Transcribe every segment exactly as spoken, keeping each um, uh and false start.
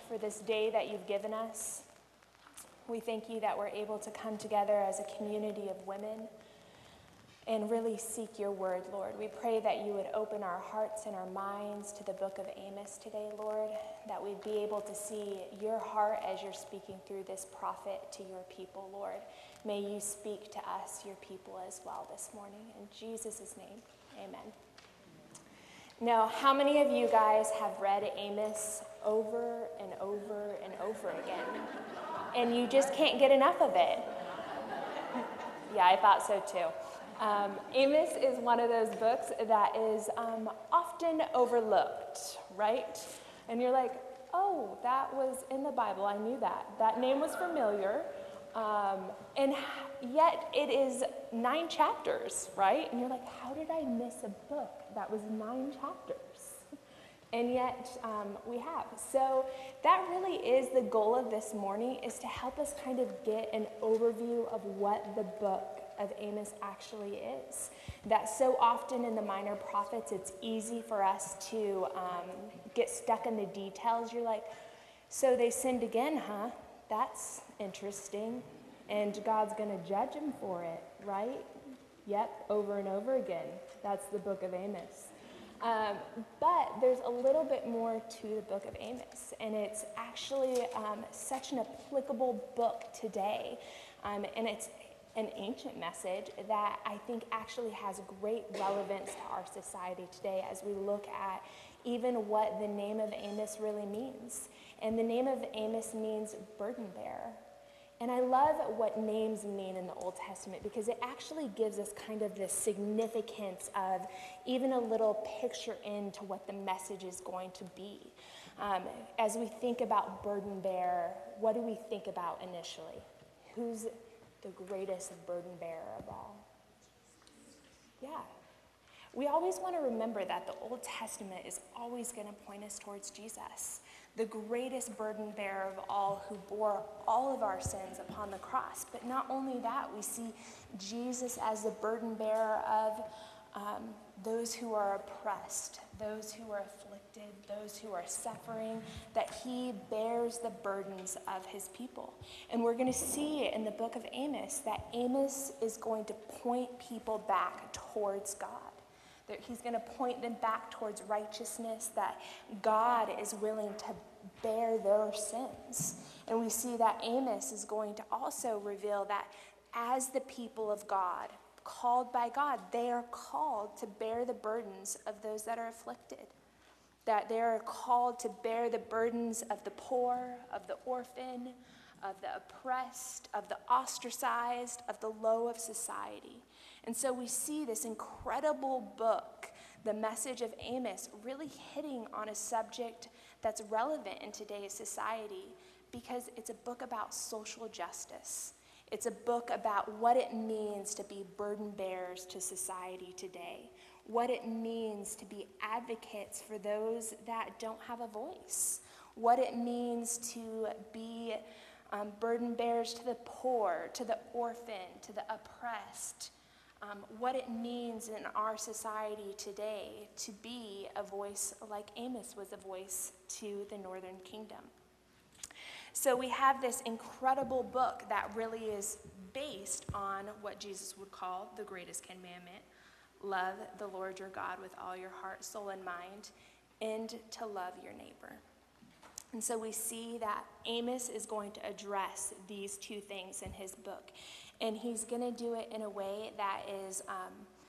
for this day that you've given us. We thank you that we're able to come together as a community of women and really seek your word, Lord. We pray that you would open our hearts and our minds to the book of Amos today, Lord, that we'd be able to see your heart as you're speaking through this prophet to your people, Lord. May you speak to us, your people, as well this morning. In Jesus' name, amen. Now, how many of you guys have read Amos over and over and over again, and you just can't get enough of it? Yeah, I thought so too. Um, Amos is one of those books that is um, often overlooked, right? And you're like, oh, that was in the Bible. I knew that. That name was familiar. Um, and yet it is nine chapters, right? And you're like, how did I miss a book that was nine chapters? And yet um, we have. So that really is the goal of this morning, is to help us kind of get an overview of what the book of Amos actually is. That so often in the minor prophets, it's easy for us to um, get stuck in the details. You're like, so they sinned again, huh? That's interesting. And God's going to judge them for it, right? Yep, over and over again. That's the book of Amos. Um, but there's a little bit more to the book of Amos, and it's actually um, such an applicable book today. Um, and it's an ancient message that I think actually has great relevance to our society today as we look at even what the name of Amos really means. And the name of Amos means burden bearer. And I love what names mean in the Old Testament, because it actually gives us kind of this significance of even a little picture into what the message is going to be. Um, as we think about burden bearer, what do we think about initially? Who's the greatest burden bearer of all? Yeah. We always want to remember that the Old Testament is always going to point us towards Jesus, the greatest burden bearer of all, who bore all of our sins upon the cross. But not only that, we see Jesus as the burden bearer of um, those who are oppressed, those who are afflicted, those who are suffering, that he bears the burdens of his people. And we're going to see in the book of Amos that Amos is going to point people back towards God. That he's going to point them back towards righteousness, that God is willing to bear their sins. And we see that Amos is going to also reveal that as the people of God, called by God, they are called to bear the burdens of those that are afflicted. That they are called to bear the burdens of the poor, of the orphan, of the oppressed, of the ostracized, of the low of society. And so we see this incredible book, the message of Amos, really hitting on a subject that's relevant in today's society, because it's a book about social justice. It's a book about what it means to be burden bearers to society today, what it means to be advocates for those that don't have a voice, what it means to be um, burden bearers to the poor, to the orphan, to the oppressed, um, what it means in our society today to be a voice like Amos was a voice to the northern kingdom. So we have this incredible book that really is based on what Jesus would call the greatest commandment: love the Lord your God with all your heart, soul, and mind, and to love your neighbor. And so we see that Amos is going to address these two things in his book. And he's going to do it in a way that is um,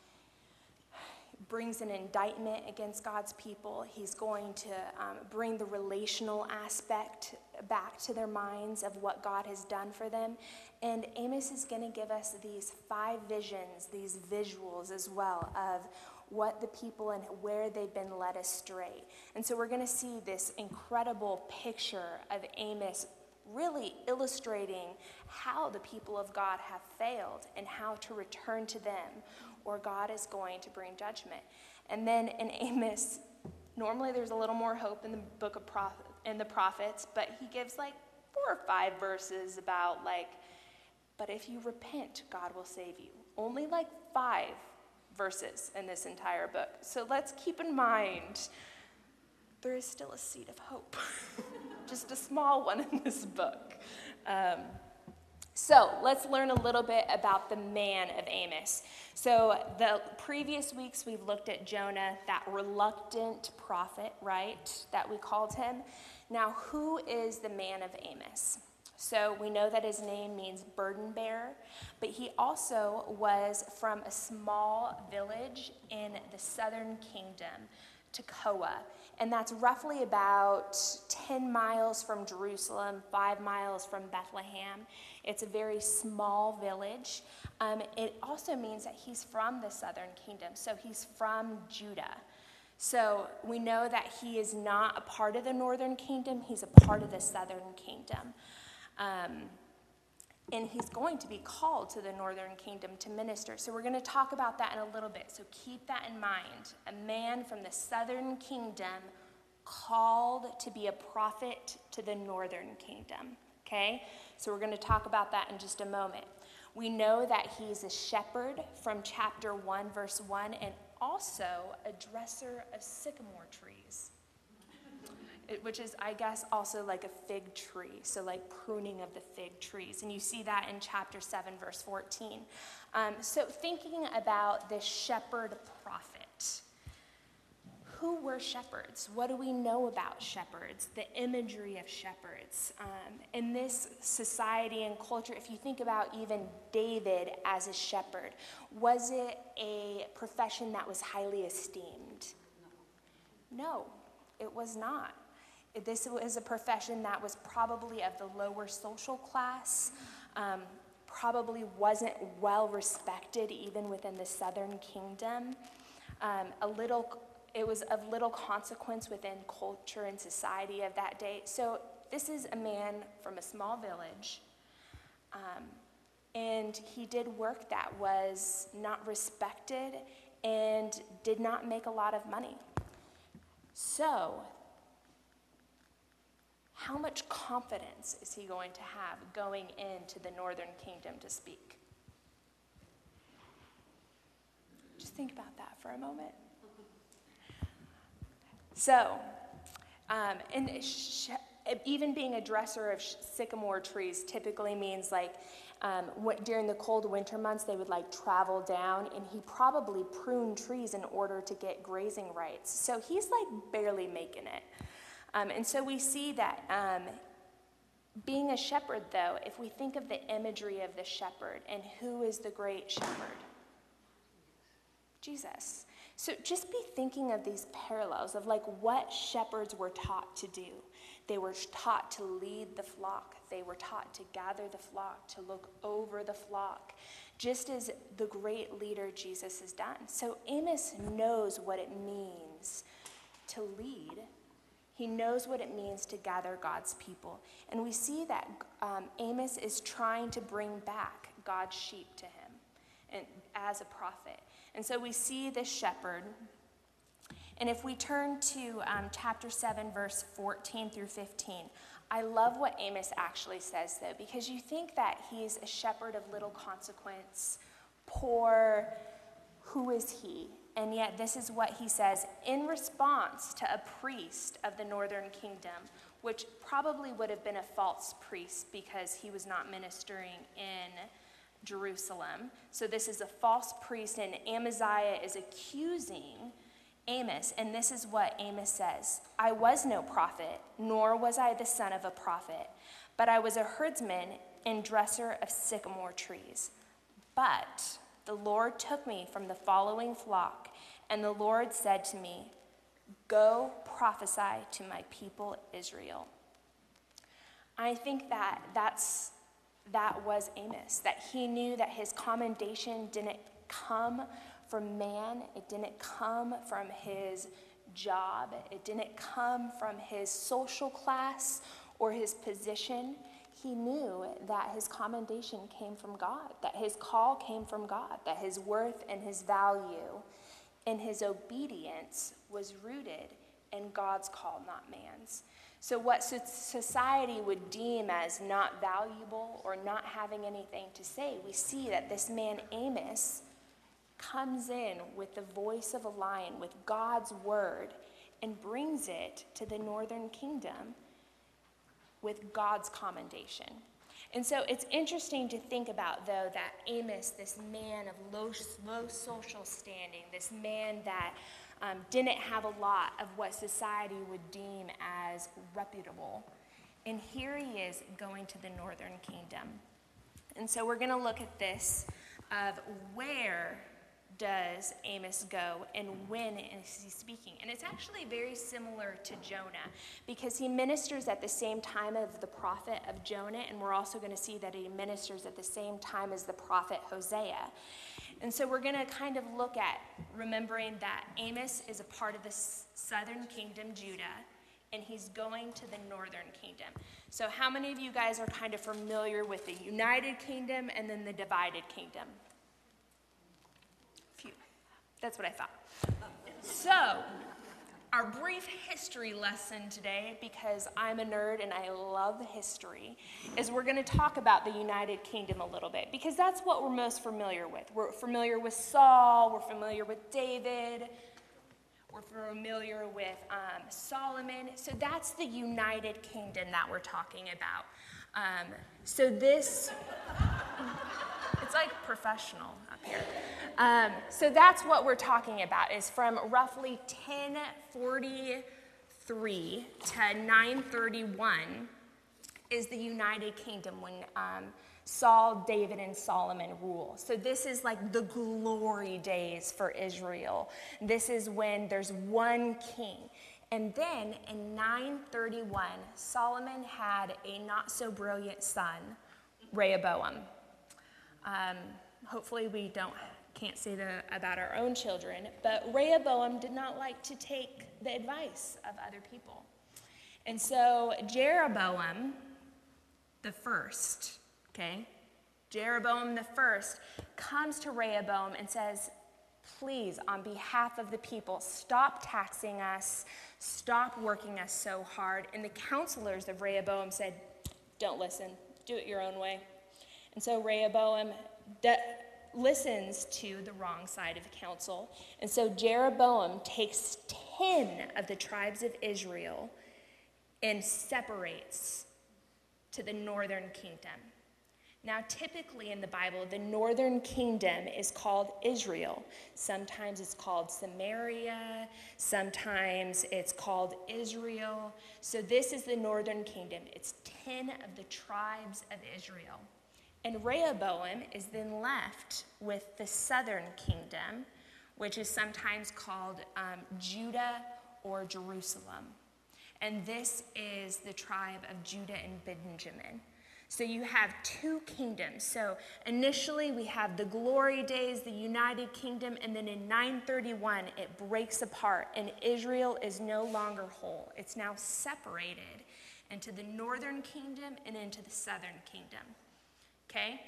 brings an indictment against God's people. He's going to um, bring the relational aspect back to their minds of what God has done for them. And Amos is going to give us these five visions, these visuals as well, of what the people and where they've been led astray. And so we're going to see this incredible picture of Amos really illustrating how the people of God have failed and how to return to them, or God is going to bring judgment. And then in Amos, normally there's a little more hope in the book of prophet, in the prophets, but he gives like four or five verses about like, but if you repent, God will save you. Only like five verses in this entire book. So let's keep in mind, there is still a seed of hope. just a small one in this book. Um, so let's learn a little bit about the man of Amos. So the previous weeks we've looked at Jonah, that reluctant prophet, right, that we called him. Now, who is the man of Amos? So we know that his name means burden bearer, but he also was from a small village in the southern kingdom, Tekoa. And that's roughly about ten miles from Jerusalem, five miles from Bethlehem. It's a very small village. Um, it also means that he's from the southern kingdom, so he's from Judah. So we know that he is not a part of the northern kingdom, he's a part of the southern kingdom. Um, and he's going to be called to the northern kingdom to minister. So we're going to talk about that in a little bit. So keep that in mind. A man from the southern kingdom called to be a prophet to the northern kingdom. Okay? So we're going to talk about that in just a moment. We know that he's a shepherd from chapter one, verse one, and also a dresser of sycamore trees. It, which is, I guess, also like a fig tree, so like pruning of the fig trees. And you see that in chapter seven, verse fourteen. Um, so thinking about this shepherd prophet, who were shepherds? What do we know about shepherds? The imagery of shepherds. Um, in this society and culture, if you think about even David as a shepherd, was it a profession that was highly esteemed? No, it was not. This was a profession that was probably of the lower social class, um, probably wasn't well respected even within the southern kingdom. Um, a little, it was of little consequence within culture and society of that day. So this is a man from a small village, um, and he did work that was not respected and did not make a lot of money. So how much confidence is he going to have going into the northern kingdom to speak? Just think about that for a moment. So, um, and sh- even being a dresser of sh- sycamore trees typically means like um, what, during the cold winter months they would like travel down, and he probably pruned trees in order to get grazing rights. So he's like barely making it. Um, and so we see that um, being a shepherd, though, if we think of the imagery of the shepherd and who is the great shepherd? Jesus. So just be thinking of these parallels of like what shepherds were taught to do. They were taught to lead the flock. They were taught to gather the flock, to look over the flock, just as the great leader Jesus has done. So Amos knows what it means to lead. He knows what it means to gather God's people. And we see that um, Amos is trying to bring back God's sheep to him and as a prophet. And so we see this shepherd. And if we turn to um, chapter seven, verse fourteen through fifteen, I love what Amos actually says, though, because you think that he's a shepherd of little consequence, poor, who is he? And yet this is what he says in response to a priest of the northern kingdom, which probably would have been a false priest because he was not ministering in Jerusalem. So this is a false priest, and Amaziah is accusing Amos, and this is what Amos says. I was no prophet, nor was I the son of a prophet, but I was a herdsman and dresser of sycamore trees. But the Lord took me from the following flock, and the Lord said to me, go prophesy to my people Israel. I think that that's, that was Amos, that he knew that his commendation didn't come from man, it didn't come from his job, it didn't come from his social class or his position. He knew that his commendation came from God, that his call came from God, that his worth and his value and his obedience was rooted in God's call, not man's. So what society would deem as not valuable or not having anything to say, we see that this man Amos comes in with the voice of a lion, with God's word, and brings it to the northern kingdom. with God's commendation. And so it's interesting to think about, though, that Amos, this man of low, low social standing, this man that um, didn't have a lot of what society would deem as reputable, and here he is going to the northern kingdom. And so we're going to look at this of where does Amos go and when is he speaking. And it's actually very similar to Jonah because he ministers at the same time of the prophet of Jonah, and we're also going to see that he ministers at the same time as the prophet Hosea. And so we're going to kind of look at remembering that Amos is a part of the southern kingdom, Judah, and he's going to the northern kingdom. So how many of you guys are kind of familiar with the united kingdom and then the divided kingdom? Phew. That's what I thought. So, our brief history lesson today, because I'm a nerd and I love history, is we're going to talk about the United Kingdom a little bit, because that's what we're most familiar with. We're familiar with Saul, we're familiar with David, we're familiar with um, Solomon. So that's the United Kingdom that we're talking about. Um, so this, it's like professional up here. Um, so that's what we're talking about, is from roughly ten forty-three to nine thirty-one is the United Kingdom when um, Saul, David, and Solomon rule. So this is like the glory days for Israel. This is when there's one king. And then in nine thirty-one, Solomon had a not-so-brilliant son, Rehoboam. Um, hopefully we don't can't say that about our own children, but Rehoboam did not like to take the advice of other people. And so Jeroboam the first, okay, Jeroboam the first comes to Rehoboam and says, please, on behalf of the people, stop taxing us, stop working us so hard. And the counselors of Rehoboam said, don't listen, do it your own way. And so Rehoboam de- listens to the wrong side of the council. And so Jeroboam takes ten of the tribes of Israel and separates to the northern kingdom. Now, typically in the Bible, the northern kingdom is called Israel. Sometimes it's called Samaria. Sometimes it's called Israel. So this is the northern kingdom. It's ten of the tribes of Israel. And Rehoboam is then left with the southern kingdom, which is sometimes called um, Judah or Jerusalem. And this is the tribe of Judah and Benjamin. So you have two kingdoms. So initially we have the glory days, the United Kingdom, and then in nine thirty-one it breaks apart and Israel is no longer whole. It's now separated into the northern kingdom and into the southern kingdom. Okay?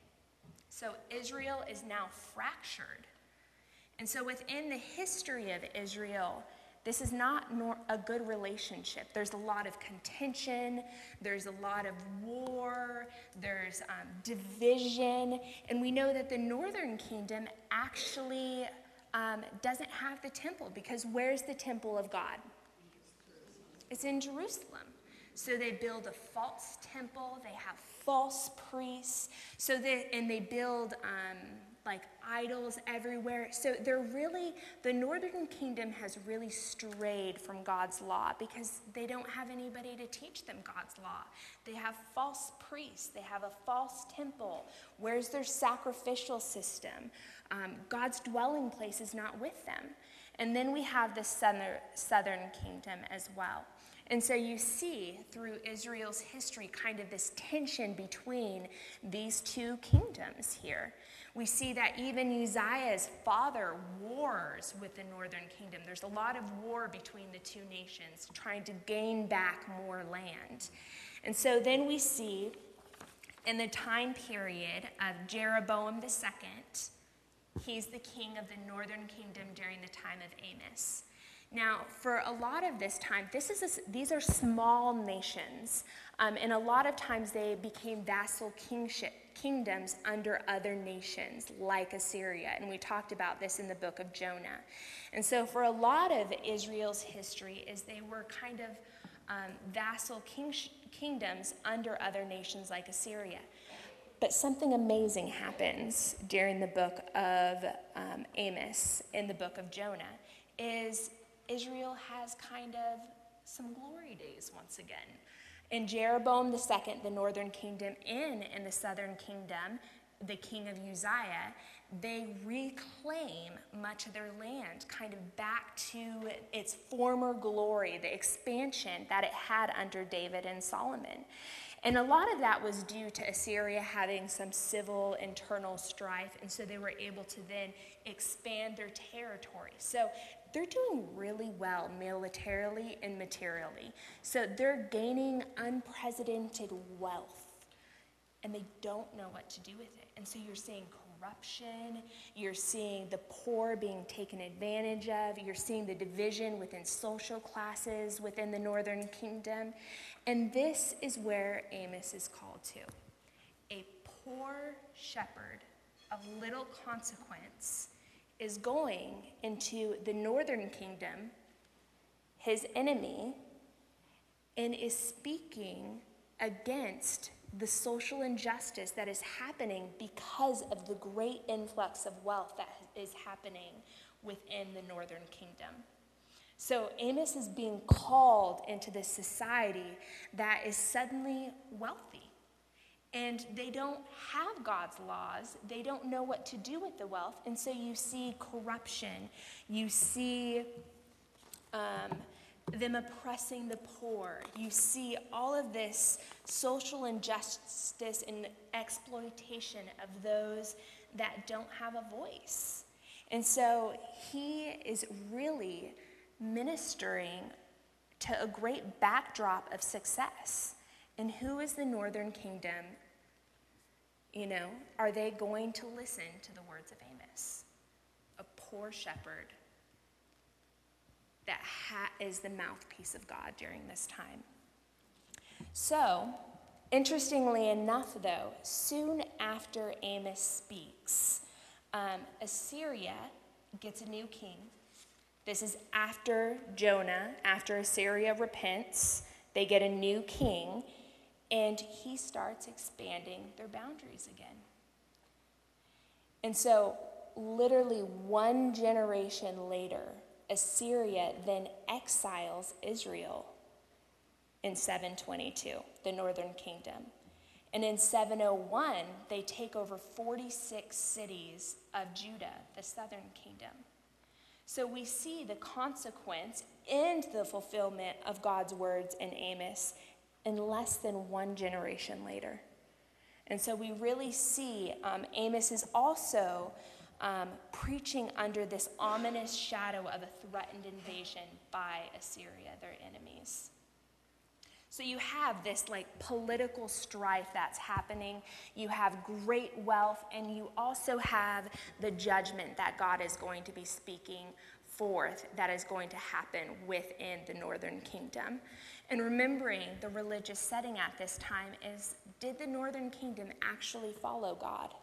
So Israel is now fractured. And so within the history of Israel, this is not nor- a good relationship. There's a lot of contention. There's a lot of war. There's um, division. And we know that the northern kingdom actually um, doesn't have the temple, because where's the temple of God? It's in Jerusalem. So they build a false temple. They have false priests. So they, and they build um, like idols everywhere. So they're really, the northern kingdom has really strayed from God's law because they don't have anybody to teach them God's law. They have false priests. They have a false temple. Where's their sacrificial system? Um, God's dwelling place is not with them. And then we have the southern, southern kingdom as well. And so you see through Israel's history kind of this tension between these two kingdoms here. We see that even Uzziah's father wars with the northern kingdom. There's a lot of war between the two nations trying to gain back more land. And so then we see in the time period of Jeroboam the second, he's the king of the northern kingdom during the time of Amos. Now, for a lot of this time, this is a, these are small nations, um, and a lot of times they became vassal kingship, kingdoms under other nations, like Assyria, and we talked about this in the book of Jonah. And so for a lot of Israel's history is they were kind of um, vassal king- kingdoms under other nations like Assyria. But something amazing happens during the book of um, Amos, in the book of Jonah, is Israel has kind of some glory days once again. In Jeroboam the second, the northern kingdom, in in the southern kingdom, the king of Uzziah, they reclaim much of their land, kind of back to its former glory, the expansion that it had under David and Solomon. And a lot of that was due to Assyria having some civil internal strife, and so they were able to then expand their territory. So they're doing really well militarily and materially. So they're gaining unprecedented wealth, and they don't know what to do with it. And so you're seeing corruption, you're seeing the poor being taken advantage of, you're seeing the division within social classes within the northern kingdom. And this is where Amos is called to. A poor shepherd of little consequence is going into the northern kingdom, his enemy, and is speaking against the social injustice that is happening because of the great influx of wealth that is happening within the northern kingdom. So Amos is being called into this society that is suddenly wealthy. And they don't have God's laws. They don't know what to do with the wealth. And so you see corruption. You see um, them oppressing the poor. You see all of this social injustice and exploitation of those that don't have a voice. And so he is really ministering to a great backdrop of success. And who is the northern kingdom? You know, are they going to listen to the words of Amos? A poor shepherd that ha- is the mouthpiece of God during this time. So, interestingly enough, though, soon after Amos speaks, um, Assyria gets a new king. This is after Jonah, after Assyria repents, they get a new king, and he starts expanding their boundaries again. And so, literally one generation later, Assyria then exiles Israel in seven twenty-two, the northern kingdom. And in seven oh one, they take over forty-six cities of Judah, the southern kingdom. So we see the consequence and the fulfillment of God's words in Amos in less than one generation later. And so we really see um, Amos is also um, preaching under this ominous shadow of a threatened invasion by Assyria, their enemies. So you have this like political strife that's happening. You have great wealth, and you also have the judgment that God is going to be speaking forth that is going to happen within the northern kingdom. And remembering the religious setting at this time is, did the northern kingdom actually follow God?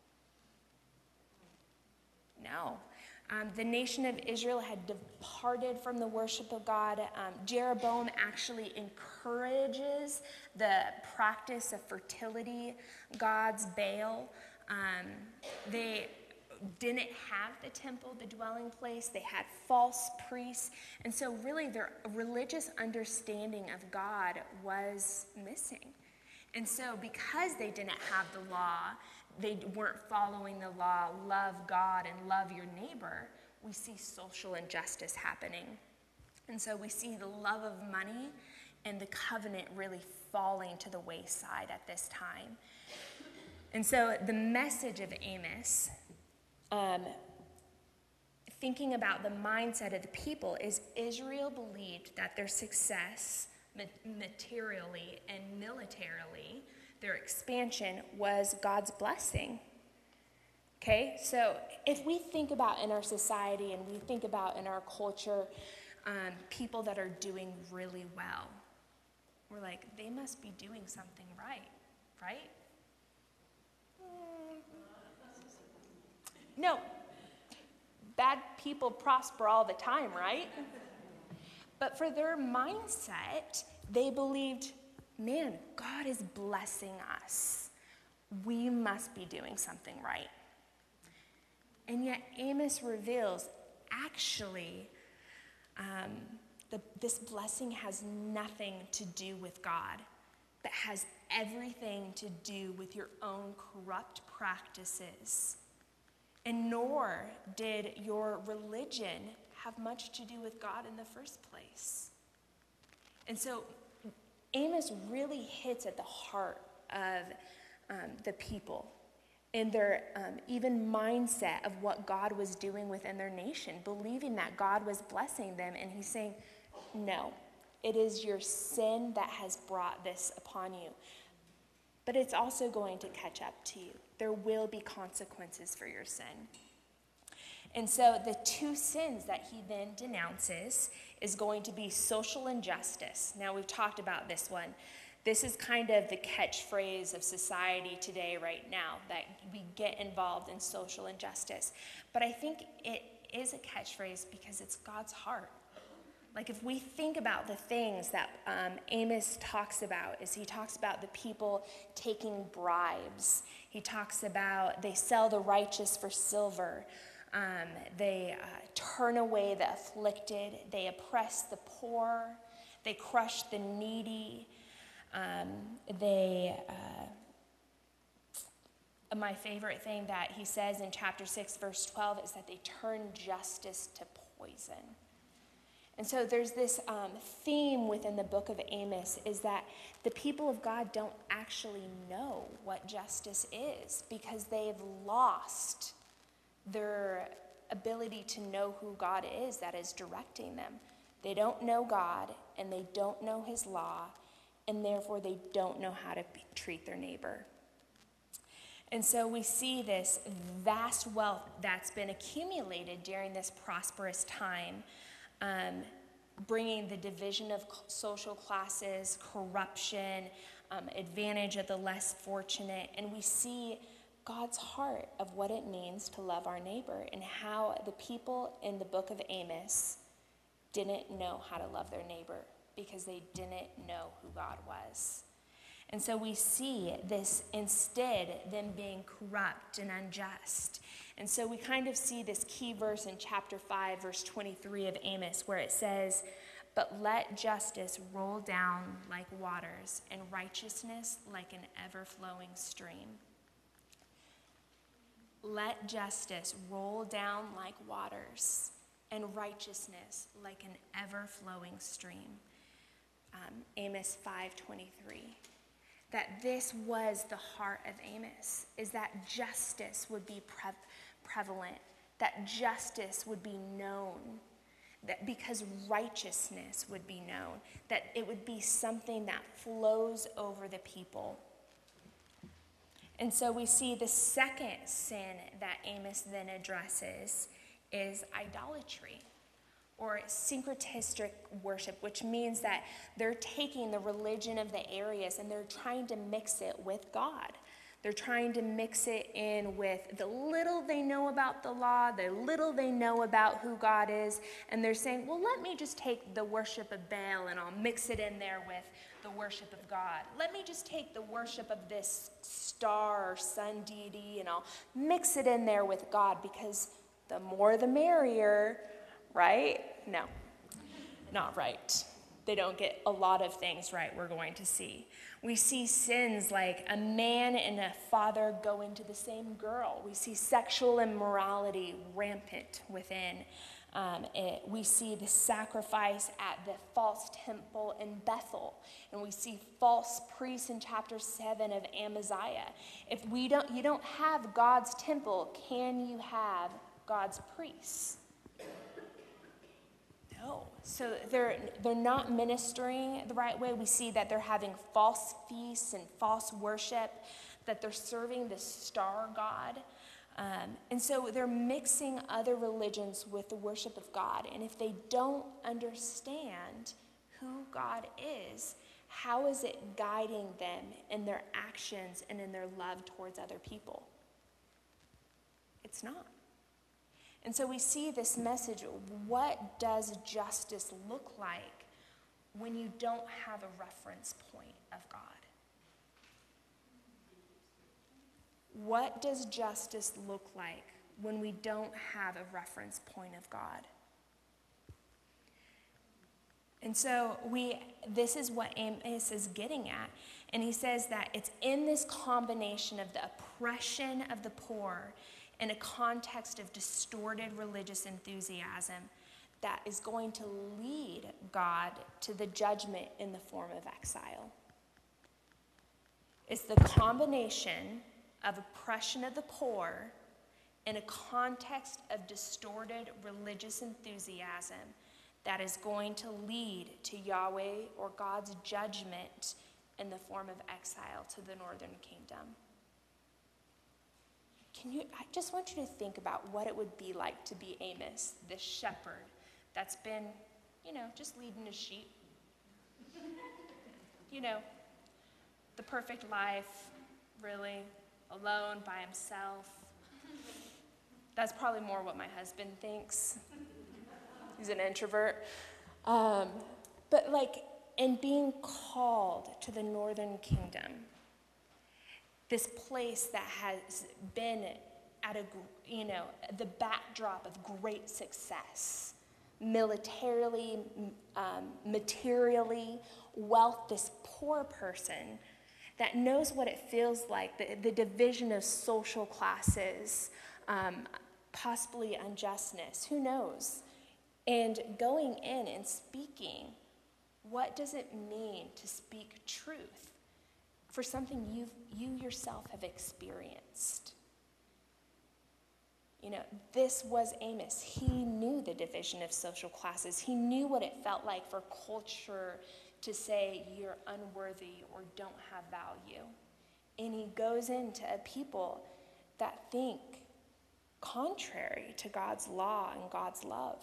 No. Um, the nation of Israel had departed from the worship of God. Um, Jeroboam actually encourages the practice of fertility gods, Baal. Um, they didn't have the temple, the dwelling place. They had false priests. And so really their religious understanding of God was missing. And so because they didn't have the law, they weren't following the law, love God and love your neighbor, we see social injustice happening. And so we see the love of money and the covenant really falling to the wayside at this time. And so the message of Amos, um, thinking about the mindset of the people, is Israel believed that their success materially and militarily, their expansion, was God's blessing. Okay, so if we think about in our society and we think about in our culture, um, people that are doing really well, we're like, they must be doing something right, right? Mm. No, bad people prosper all the time, right? But for their mindset, They believed, man, God is blessing us. We must be doing something right. And yet Amos reveals, actually, um, the, this blessing has nothing to do with God, but has everything to do with your own corrupt practices. And nor did your religion have much to do with God in the first place. And so Amos really hits at the heart of um, the people in their um, even mindset of what God was doing within their nation, believing that God was blessing them. And he's saying, no, it is your sin that has brought this upon you. But it's also going to catch up to you. There will be consequences for your sin. And so the two sins that he then denounces is going to be social injustice. Now, we've talked about this one. This is kind of the catchphrase of society today right now, that we get involved in social injustice. But I think it is a catchphrase because it's God's heart. Like, if we think about the things that um, Amos talks about, is he talks about the people taking bribes. He talks about they sell the righteous for silver. Um, they uh, turn away the afflicted. They oppress the poor. They crush the needy. Um, they, uh, my favorite thing that he says in chapter six, verse twelve, is that they turn justice to poison. And so there's this um, theme within the book of Amos, is that the people of God don't actually know what justice is because they've lost their ability to know who God is that is directing them. They don't know God, and they don't know his law, and therefore they don't know how to be, treat their neighbor. And so we see this vast wealth that's been accumulated during this prosperous time, um, bringing the division of social classes, corruption, um, advantage of the less fortunate, and we see God's heart of what it means to love our neighbor, and how the people in the book of Amos didn't know how to love their neighbor because they didn't know who God was. And so we see this, instead, them being corrupt and unjust. And so we kind of see this key verse in chapter five, verse twenty-three of Amos, where it says, "But let justice roll down like waters, and righteousness like an ever-flowing stream." Let justice roll down like waters, and righteousness like an ever-flowing stream. Um, Amos five twenty-three. That this was the heart of Amos, is that justice would be pre- prevalent, that justice would be known, that because righteousness would be known, that it would be something that flows over the people. And so we see the second sin that Amos then addresses is idolatry, or syncretistic worship, which means that they're taking the religion of the areas and they're trying to mix it with God. They're trying to mix it in with the little they know about the law, the little they know about who God is, and they're saying, well, let me just take the worship of Baal and I'll mix it in there with the worship of God. Let me just take the worship of this star or sun deity and I'll mix it in there with God, because the more the merrier, right? No, not right. They don't get a lot of things right, we're going to see. We see sins like a man and a father go into the same girl. We see sexual immorality rampant within. Um, it, we see the sacrifice at the false temple in Bethel. And we see false priests in chapter seven of Amaziah. If we don't, you don't have God's temple, can you have God's priests? No. So they're they're not ministering the right way. We see that they're having false feasts and false worship, that they're serving the star god. Um, and so they're mixing other religions with the worship of God. And if they don't understand who God is, how is it guiding them in their actions and in their love towards other people? It's not. And so we see this message, what does justice look like when you don't have a reference point of God? What does justice look like when we don't have a reference point of God? And so we, this is what Amos is getting at. And he says that it's in this combination of the oppression of the poor in a context of distorted religious enthusiasm that is going to lead God to the judgment in the form of exile. It's the combination of oppression of the poor in a context of distorted religious enthusiasm that is going to lead to Yahweh or God's judgment in the form of exile to the northern kingdom. Can you, I just want you to think about what it would be like to be Amos, this shepherd that's been, you know, just leading his sheep. You know, the perfect life, really, alone by himself. That's probably more what my husband thinks. He's an introvert. Um, but like, in being called to the northern kingdom, this place that has been at a, you know, the backdrop of great success, militarily, um, materially, wealth, this poor person that knows what it feels like, the, the division of social classes, um, possibly unjustness, who knows? And going in and speaking, what does it mean to speak truth for something you you yourself have experienced? You know, this was Amos. He knew the division of social classes. He knew what it felt like for culture to say you're unworthy or don't have value. And he goes into a people that think contrary to God's law and God's love.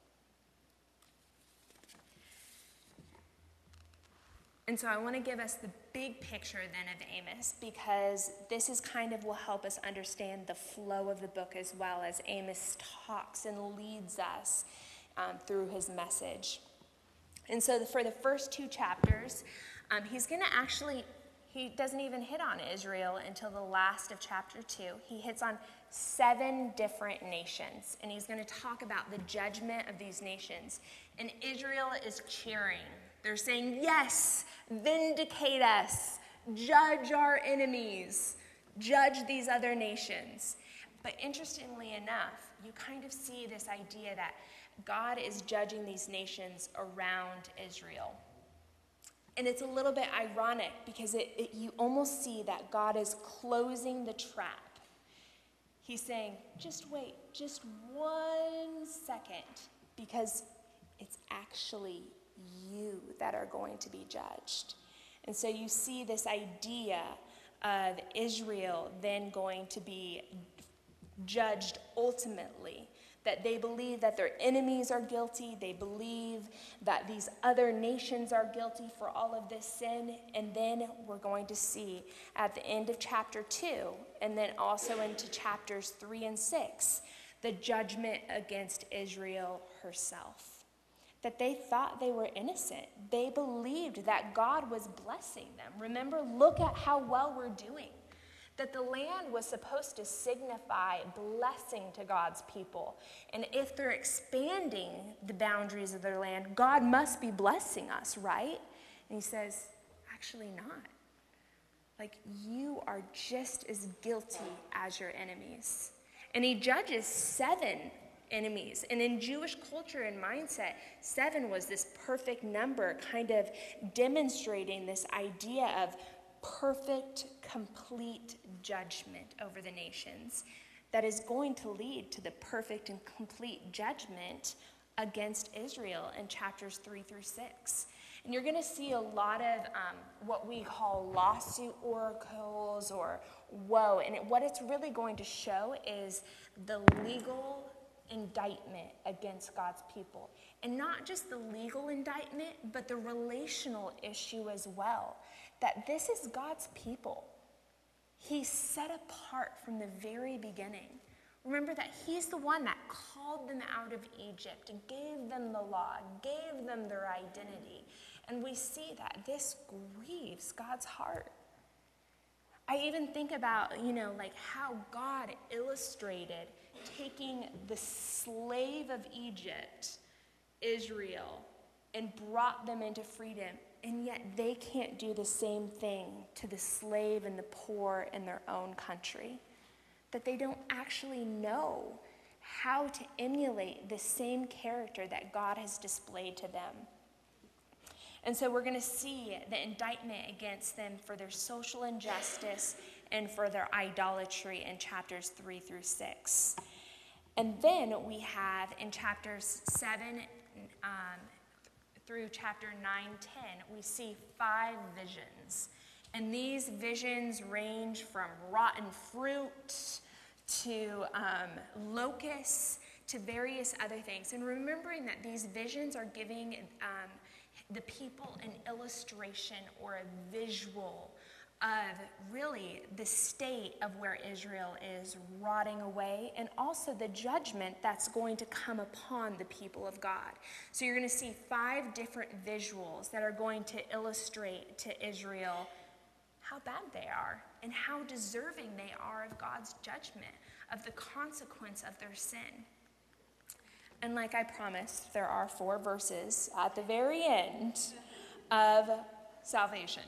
And so I want to give us the big picture then of Amos, because this is kind of will help us understand the flow of the book as well, as Amos talks and leads us um, through his message. And so the, for the first two chapters, um, he's going to actually, he doesn't even hit on Israel until the last of chapter two. He hits on seven different nations, and he's going to talk about the judgment of these nations. And Israel is cheering. They're saying, yes, vindicate us, judge our enemies, judge these other nations. But interestingly enough, you kind of see this idea that God is judging these nations around Israel. And it's a little bit ironic because it, it, you almost see that God is closing the trap. He's saying, just wait, just one second, because it's actually you that are going to be judged. And so you see this idea of Israel then going to be judged ultimately, that they believe that their enemies are guilty, they believe that these other nations are guilty for all of this sin, and then we're going to see at the end of chapter two, and then also into chapters three and six, the judgment against Israel herself. That they thought they were innocent. They believed that God was blessing them. Remember, look at how well we're doing. That the land was supposed to signify blessing to God's people. And if they're expanding the boundaries of their land, God must be blessing us, right? And he says, actually not. Like, you are just as guilty as your enemies. And he judges seven enemies. And in Jewish culture and mindset, seven was this perfect number, kind of demonstrating this idea of perfect, complete judgment over the nations that is going to lead to the perfect and complete judgment against Israel in chapters three through six. And you're going to see a lot of um, what we call lawsuit oracles or woe. And it, what it's really going to show is the legal indictment against God's people. And not just the legal indictment, but the relational issue as well. That this is God's people. He's set apart from the very beginning. Remember that he's the one that called them out of Egypt and gave them the law, gave them their identity. And we see that this grieves God's heart. I even think about, you know, like how God illustrated taking the slave of Egypt, Israel, and brought them into freedom. And yet they can't do the same thing to the slave and the poor in their own country. That they don't actually know how to emulate the same character that God has displayed to them. And so we're going to see the indictment against them for their social injustice and for their idolatry in chapters three through six. And then we have in chapters seven um, through chapter nine, ten, we see five visions. And these visions range from rotten fruit to um, locusts to various other things. And remembering that these visions are giving um, the people an illustration or a visual of really the state of where Israel is rotting away, and also the judgment that's going to come upon the people of God. So you're going to see five different visuals that are going to illustrate to Israel how bad they are and how deserving they are of God's judgment, of the consequence of their sin. And like I promised, there are four verses at the very end of salvation.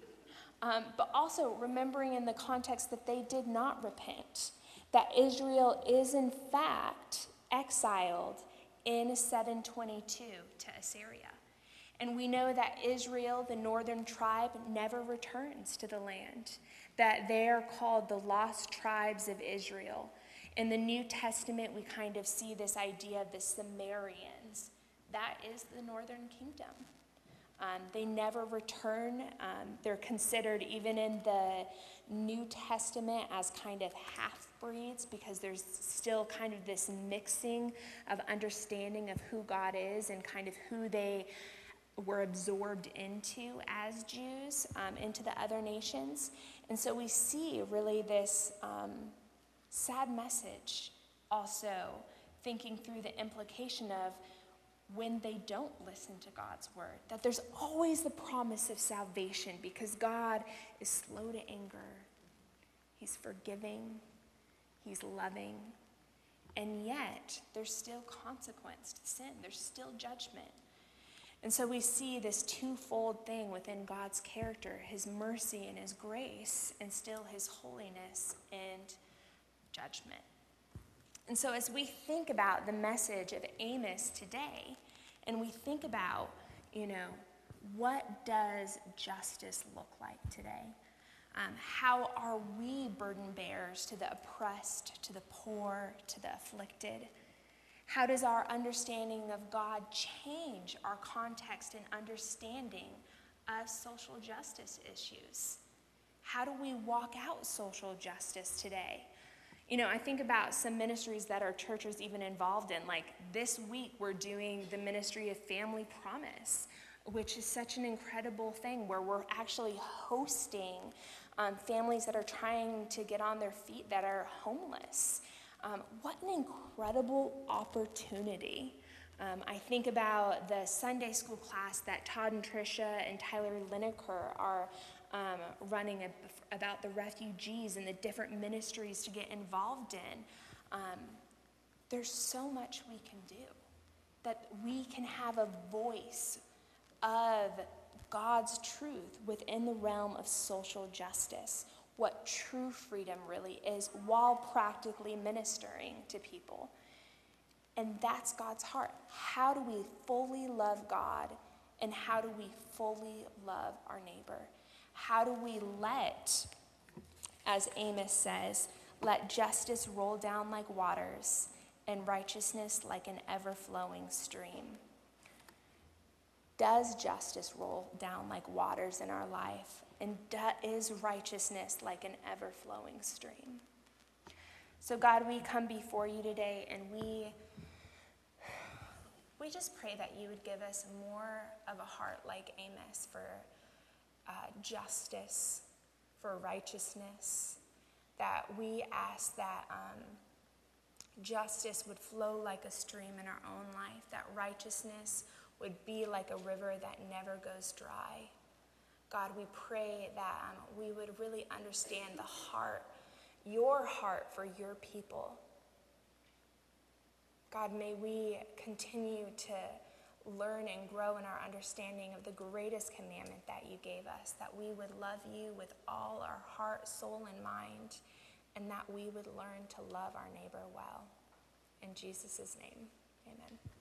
Um, but also remembering in the context that they did not repent, that Israel is in fact exiled in seven twenty-two to Assyria. And we know that Israel, the northern tribe, never returns to the land, that they are called the lost tribes of Israel. In the New Testament, we kind of see this idea of the Sumerians. That is the northern kingdom. Um, they never return. Um, they're considered, even in the New Testament, as kind of half-breeds, because there's still kind of this mixing of understanding of who God is and kind of who they were absorbed into as Jews, um, into the other nations. And so we see really this um, sad message also thinking through the implication of when they don't listen to God's word, that there's always the promise of salvation because God is slow to anger, he's forgiving, he's loving, and yet there's still consequence to sin, there's still judgment. And so we see this twofold thing within God's character, his mercy and his grace, and still his holiness and judgment. And so as we think about the message of Amos today, and we think about, you know, what does justice look like today? Um, how are we burden bearers to the oppressed, to the poor, to the afflicted? How does our understanding of God change our context and understanding of social justice issues? How do we walk out social justice today? You know, I think about some ministries that our church is even involved in. Like this week, we're doing the ministry of Family Promise, which is such an incredible thing where we're actually hosting um, families that are trying to get on their feet that are homeless. Um, what an incredible opportunity. Um, I think about the Sunday school class that Todd and Tricia and Tyler Lineker are um, running a, about the refugees and the different ministries to get involved in. Um, there's so much we can do, that we can have a voice of God's truth within the realm of social justice, what true freedom really is, while practically ministering to people. And that's God's heart. How do we fully love God, and how do we fully love our neighbor? How do we let, as Amos says, let justice roll down like waters and righteousness like an ever-flowing stream? Does justice roll down like waters in our life? And is righteousness like an ever-flowing stream? So God, we come before you today, and we we just pray that you would give us more of a heart like Amos for uh, justice, for righteousness, that we ask that um, justice would flow like a stream in our own life, that righteousness would be like a river that never goes dry. God, we pray that um, we would really understand the heart, your heart for your people. God, may we continue to learn and grow in our understanding of the greatest commandment that you gave us, that we would love you with all our heart, soul, and mind, and that we would learn to love our neighbor well. In Jesus' name, amen.